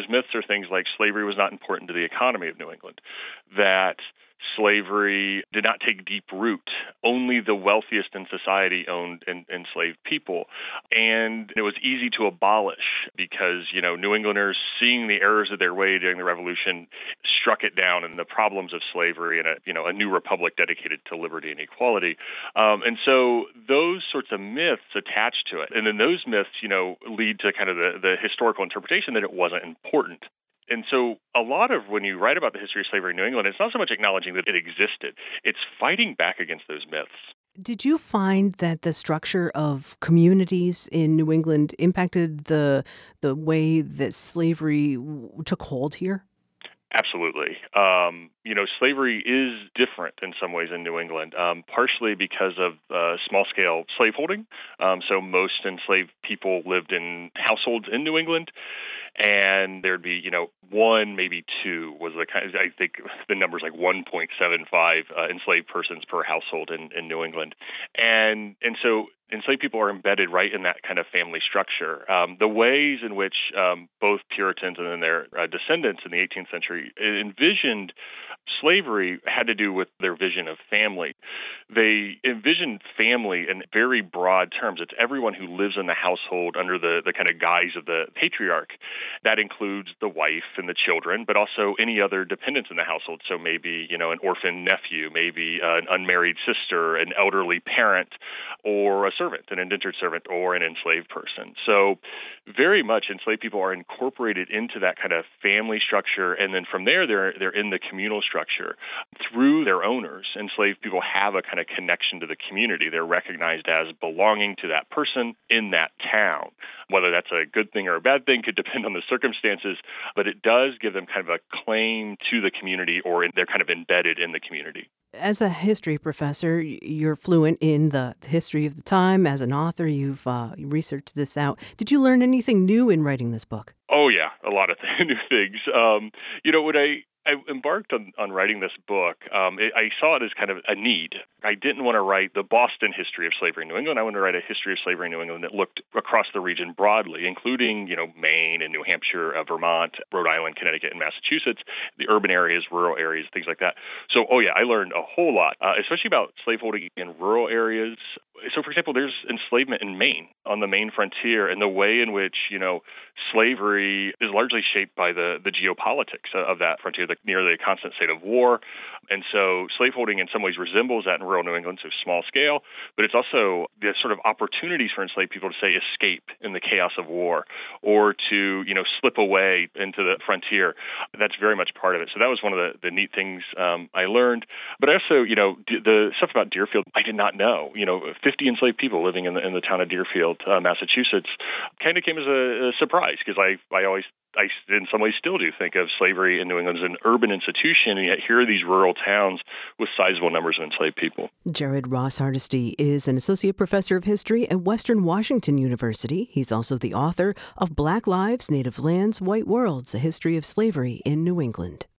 those myths are things like slavery was not important to the economy of New England, that slavery did not take deep root. Only the wealthiest in society owned enslaved people. And it was easy to abolish because, New Englanders, seeing the errors of their way during the Revolution, struck it down and the problems of slavery and a new republic dedicated to liberty and equality. And so those sorts of myths attached to it. And then those myths, lead to kind of the historical interpretation that it wasn't important. And so a lot of when you write about the history of slavery in New England, it's not so much acknowledging that it existed. It's fighting back against those myths. Did you find that the structure of communities in New England impacted the way that slavery took hold here? Absolutely. Slavery is different in some ways in New England, partially because of small-scale slaveholding. So most enslaved people lived in households in New England. And there'd be, one, maybe two was the kind of, I think the number's like 1.75 enslaved persons per household in New England. And so enslaved people are embedded right in that kind of family structure. The ways in which both Puritans and then their descendants in the 18th century envisioned slavery had to do with their vision of family. They envisioned family in very broad terms. It's everyone who lives in the household under the kind of guise of the patriarch. That includes the wife and the children, but also any other dependents in the household. So maybe, an orphan nephew, maybe an unmarried sister, an elderly parent, or a servant, an indentured servant, or an enslaved person. So very much enslaved people are incorporated into that kind of family structure, and then from there, they're in the communal structure. Through their owners, enslaved people have a kind of connection to the community. They're recognized as belonging to that person in that town. Whether that's a good thing or a bad thing could depend on the circumstances, but it does give them kind of a claim to the community, or they're kind of embedded in the community. As a history professor, you're fluent in the history of the time. As an author, you've researched this out. Did you learn anything new in writing this book? Oh, yeah, a lot of new things. When I embarked on writing this book, I saw it as kind of a need. I didn't want to write the Boston history of slavery in New England. I wanted to write a history of slavery in New England that looked across the region broadly, including, Maine and New Hampshire, Vermont, Rhode Island, Connecticut, and Massachusetts, the urban areas, rural areas, things like that. So, I learned a whole lot, especially about slaveholding in rural areas. So, for example, there's enslavement in Maine, on the Maine frontier, and the way in which, slavery is largely shaped by the geopolitics of that frontier, nearly a constant state of war. And so slaveholding in some ways resembles that in rural New England, so small scale, but it's also the sort of opportunities for enslaved people to, say, escape in the chaos of war or to, slip away into the frontier. That's very much part of it. So that was one of the neat things I learned. But also, the stuff about Deerfield, I did not know. 50 enslaved people living in the town of Deerfield, Massachusetts, kind of came as a surprise because I in some ways still do think of slavery in New England as an urban institution, and yet here are these rural towns with sizable numbers of enslaved people. Jared Ross Hardesty is an associate professor of history at Western Washington University. He's also the author of Black Lives, Native Lands, White Worlds, A History of Slavery in New England.